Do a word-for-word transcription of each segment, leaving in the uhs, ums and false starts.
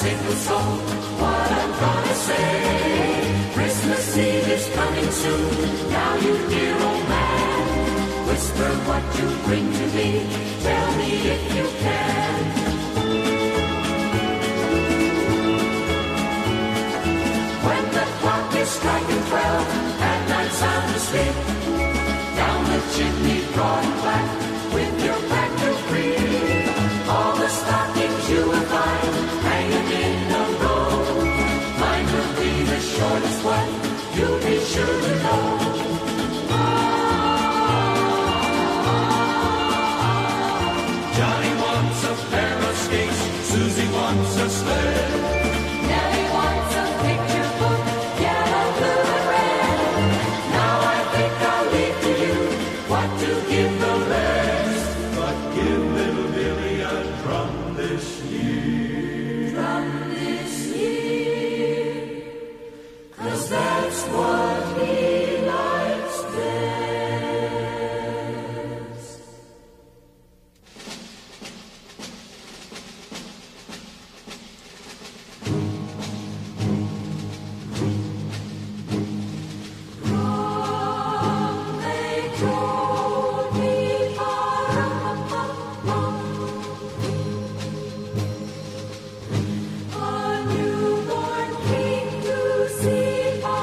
single song. What I'm gonna say. Christmas Eve is coming soon. Now you dear old man, whisper what you bring to me. Tell me if you can. When the clock is striking twelve and night's sound asleep, down the chimney broad and black with your back to free, all the stockings you will find hanging in a row. Mine will be the shortest one, you'll be sure to know. Johnny wants a pair of skates, Susie wants a sled, Nellie wants a picture book, yellow, blue, and red. Now I think I'll leave to you what to give the rest. But give little Billy a drum this year. Drum this year, 'cause that's what he likes best. Rum, they told me, a newborn king to see.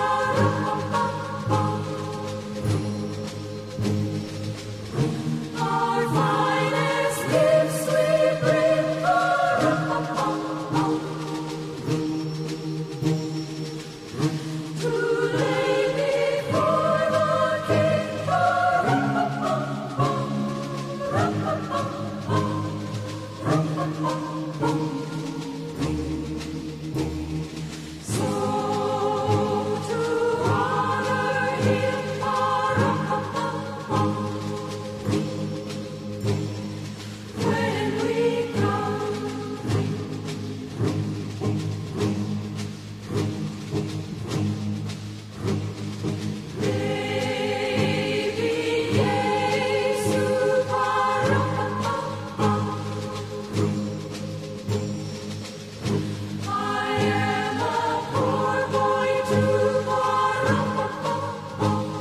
Our finest gifts we bring, to lay before the king. So to honor him, when we come, baby Yesu, I am a poor boy too.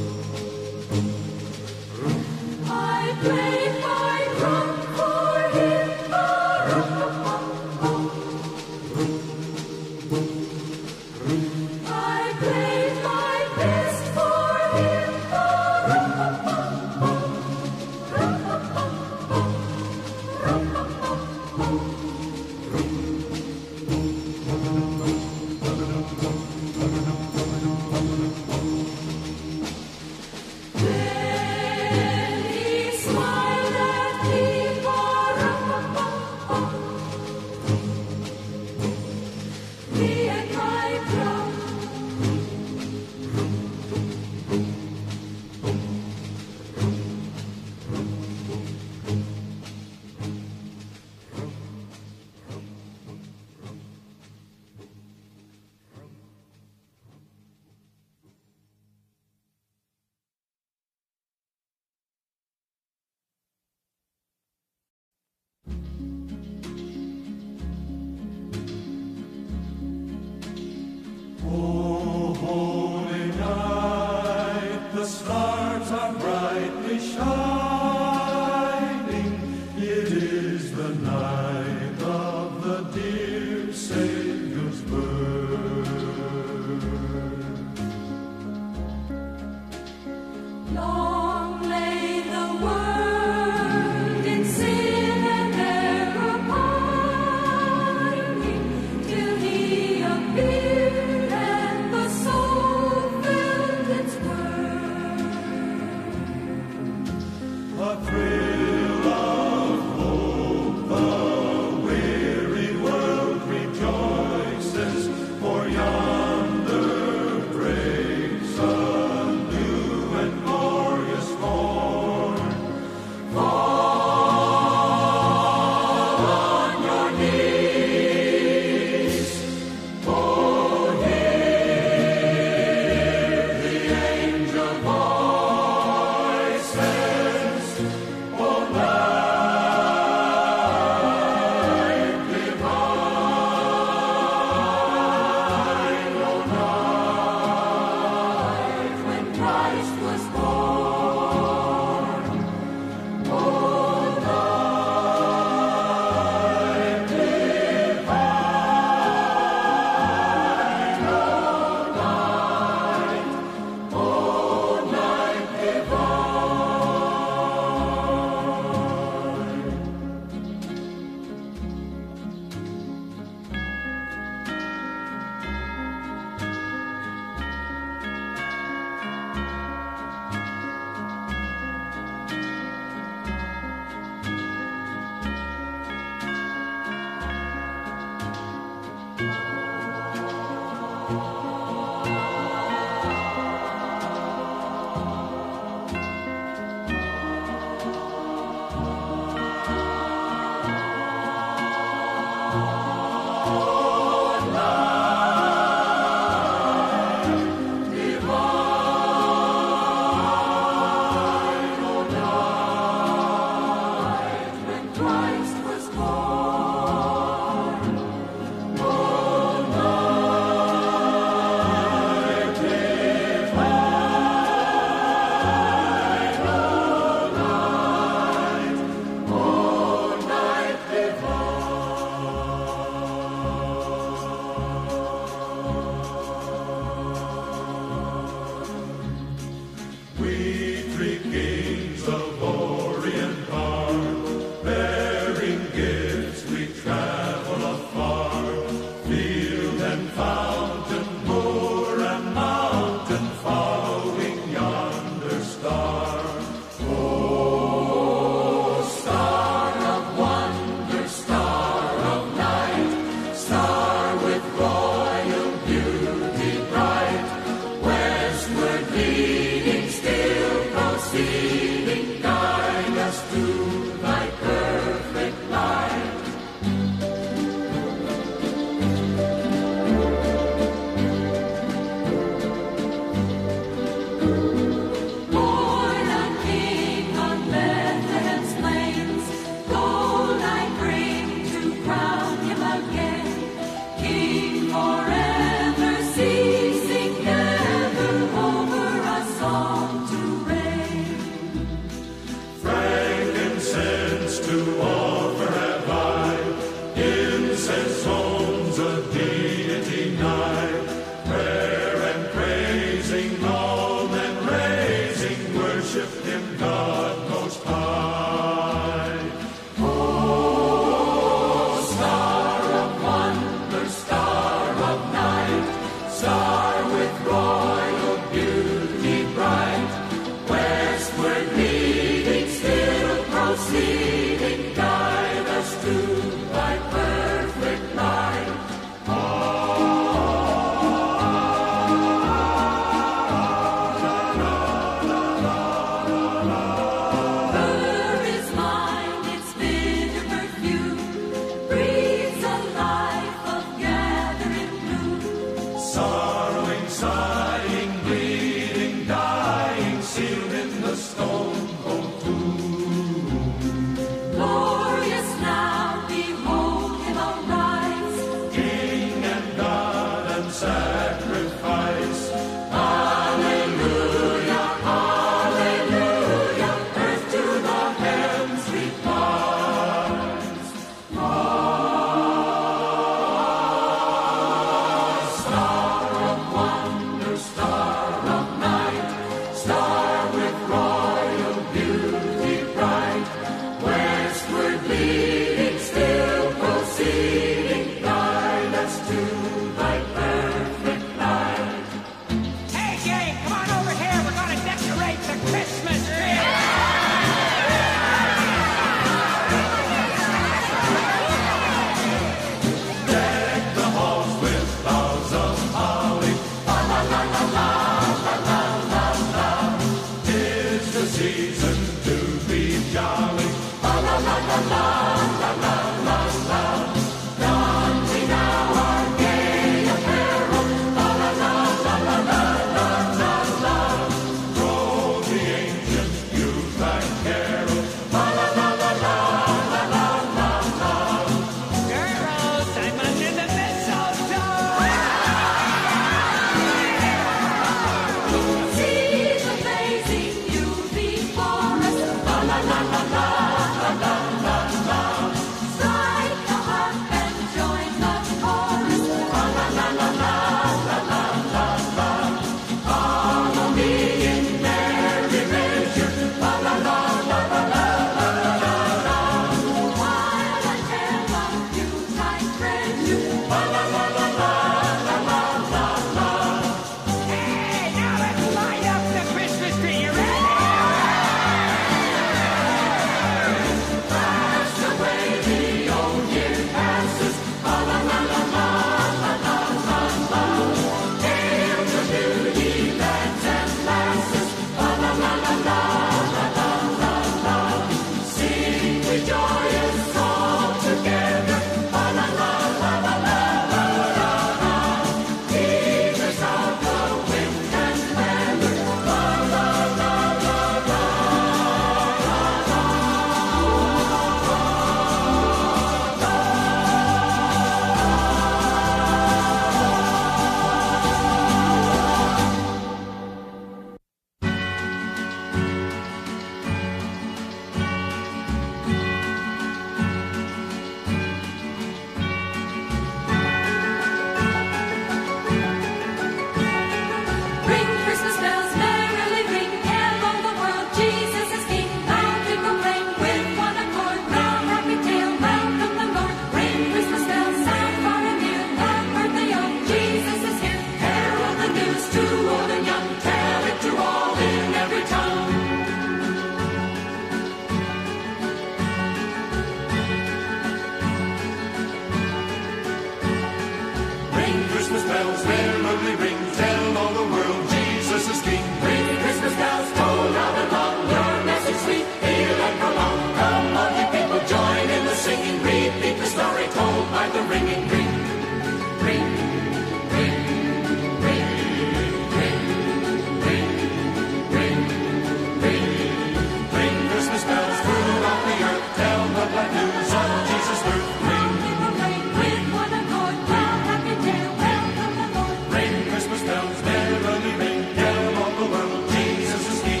bells merrily ring. Tell all the world Jesus is King.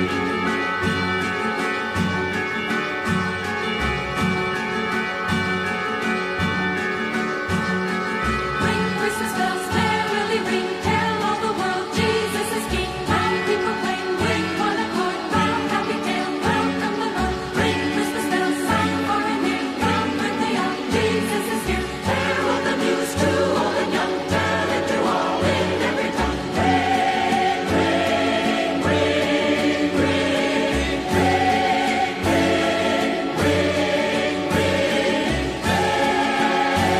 Ring Christmas bells merrily ring. Tell all the world Jesus is King. Happy people plain with one accord. Loud happy tale, welcome the Lord. Ring Christmas bells sound far and near. Come quickly out, Jesus is here. Herald the news to old and young. Tell it to all in every tongue. Ring, ring, ring, ring, ring, ring, ring, ring, ring.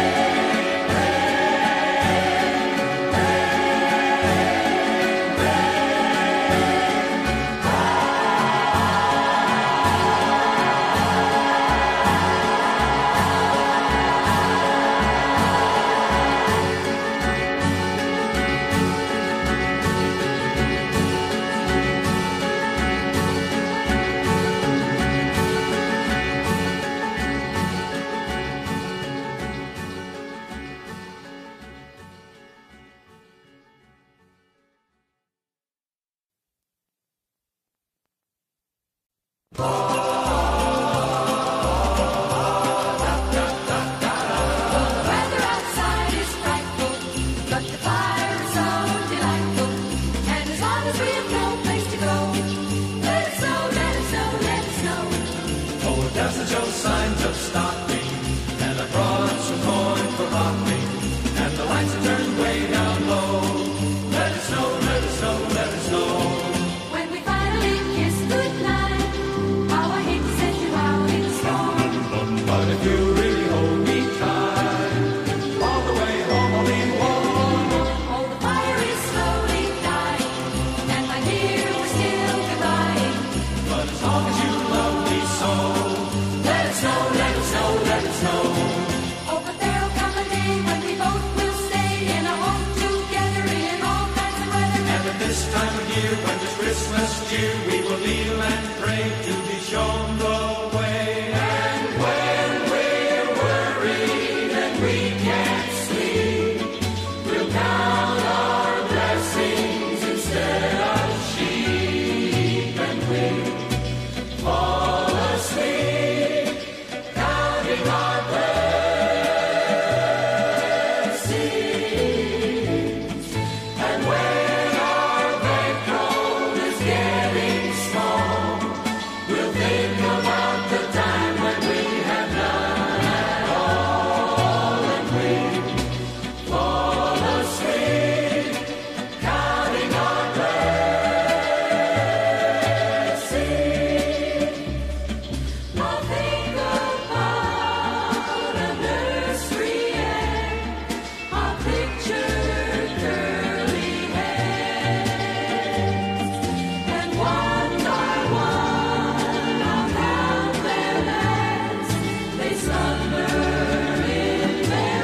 Weather outside is frightful, but the fire is so delightful. And as long as we have no place to go, let it snow, let it snow, let it snow. Oh, it doesn't show signs of stopping, and I brought some corn for popping, and the lights are turned way down low. Let it snow, let it snow, let it snow. When we finally kiss goodnight, how I hate to send you out in the storm. But if you really hold me tight, all the way home I'll be warm. Oh, the fire is slowly dying, and my dear, we're still goodbye. But as long as you love me so, let it snow, let it snow, let it snow. Oh, but there'll come a day when we both will stay in a home together in all kinds of weather. And at this time of year, when there's Christmas cheer, we will kneel and pray to be shown the way. And when we're worried and we can't sleep, we'll count our blessings instead of sheep, and we'll fall asleep, counting our blessings. And when our bankroll is getting small, we'll think about the time when we have none at all, and we fall asleep, counting our blessings. I'll think about a nursery egg. I'll picture curly heads, and one by one I'll count their lads. They slumber in their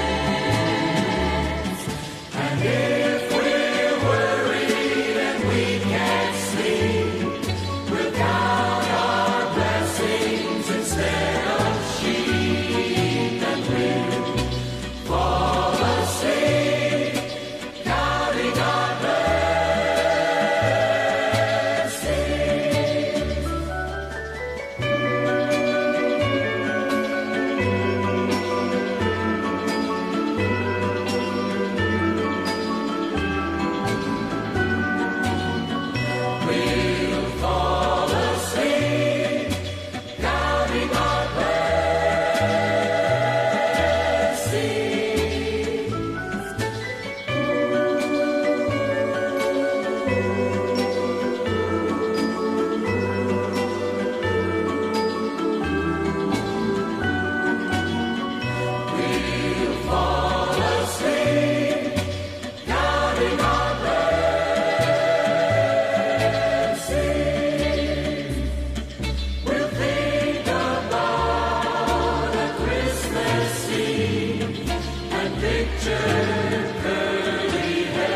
beds. And if we're worried and we can't sleep, we'll count our blessings instead of sheep, and we'll fall asleep, counting our blessings. We'll fall asleep, counting our blessings. We'll fall asleep, counting our blessings. We'll think about a Christmas Eve and picture curly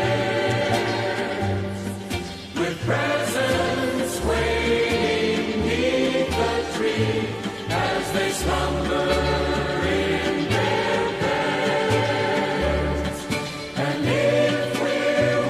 heads with presents waiting 'neath the tree as they slumber in their beds. And if we're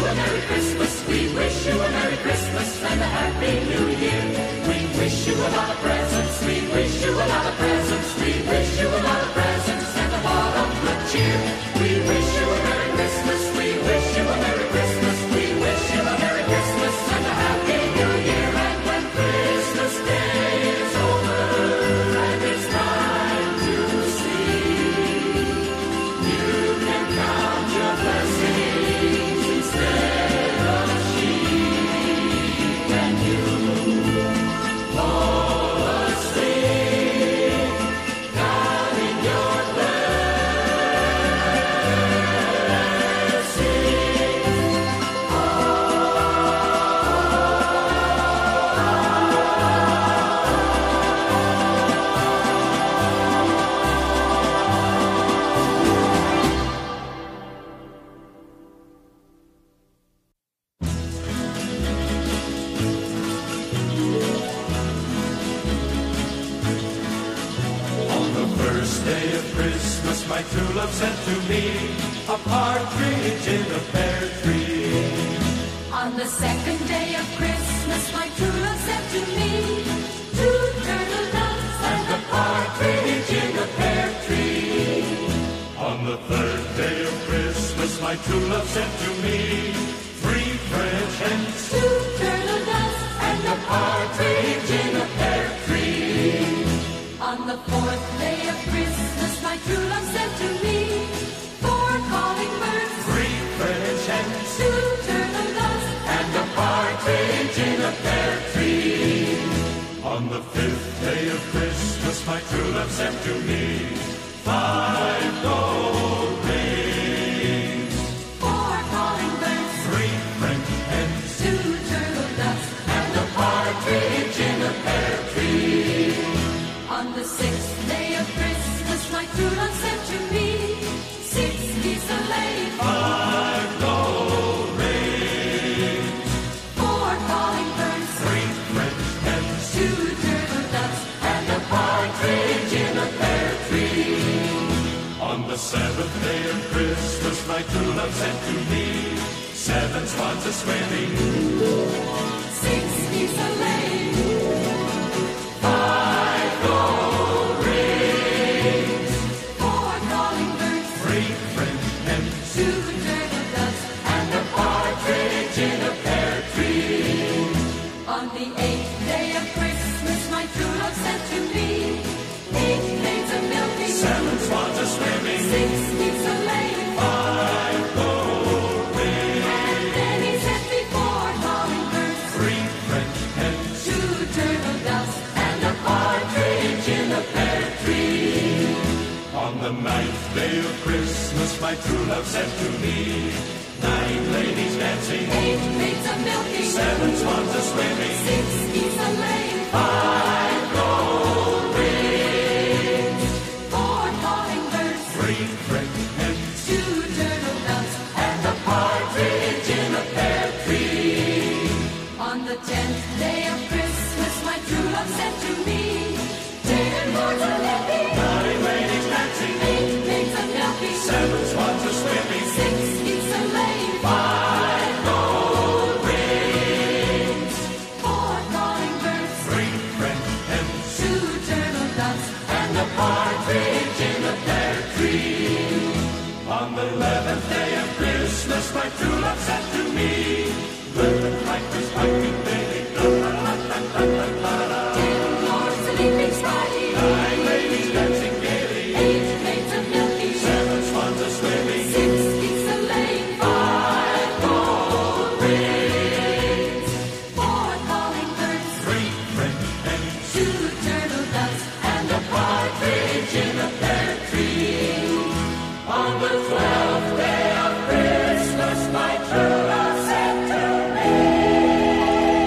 a Merry Christmas. We wish you a Merry Christmas and a Happy New Year. We wish you a lot of presents. We wish you a lot of presents. We wish you a lot of presents and a lot of good cheer. We wish you a Merry Christmas. We wish you a Merry Christmas. We wish you a Merry Christmas and a Happy New Year. And when Christmas Day is over and it's time to sleep, you can count your blessings instead of sheep, and you fall asleep, counting your my true love sent to me a partridge in a pear tree. On the second day of Christmas, my true love sent to me two turtle doves and a partridge in a pear tree. On the third day of Christmas, my true love sent to me three French hens, two turtle doves and a partridge in a pear tree. On the fourth day of Christmas, my true love sent to me four calling birds, three French hens, two turtle doves and a partridge in a pear tree. On the fifth day of Christmas, my true love sent to me five gold rings, four calling birds, three French hens, two turtle doves and a partridge in a pear tree. On the sixth day of Christmas, my true love sent to me six geese a-laying, Five gold rings, four calling birds, three French hens, two turtle doves and a partridge in a pear tree. On the seventh day of Christmas, my true love sent to me seven swans a-swimming, six geese a-laying, five gold rings, four calling birds, three French hens, two turtle doves and a partridge in a pear tree. On the eighth day of Christmas, my true love sent to me eight maids a-milking, Seven swans a-swimming, six geese a-laying, five gold rings, and then he sent me four calling birds, three French hens, two turtle doves and a partridge in a pear tree. On the ninth day of Christmas, my true love sent to me nine ladies dancing, eight maids a-milking, seven swans a-swimming, six geese a-laying, five gold rings, four calling birds, three French hens, two turtle doves and a partridge in a pear tree. On the tenth day of Christmas, my true love sent to me ten lords a-living, Nine ladies dancing, eight maids a-milking, seven swans a-swimming, six geese a-laying, five gold rings, four calling birds, three French hens, two turtle doves and a partridge in a pear tree. On the eleventh day of Christmas, my true love sent to me eleven pipers piping daily, ten lords a-leaping spry, nine ladies dancing gaily, eight maids a-milking, seven swans a-swimming, six geese a-laying, five gold rings, four calling birds, three French hens, two turtle doves and a partridge in a pear tree. On the twelfth day of Christmas, my true love sent to me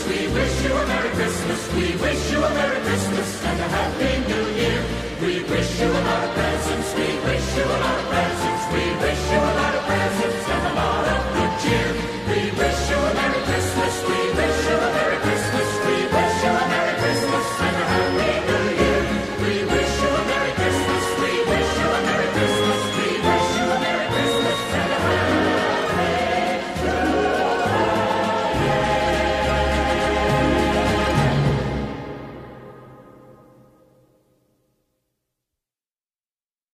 We wish you a Merry Christmas. We wish you a Merry Christmas and a Happy New Year. We wish you a Merry Christmas.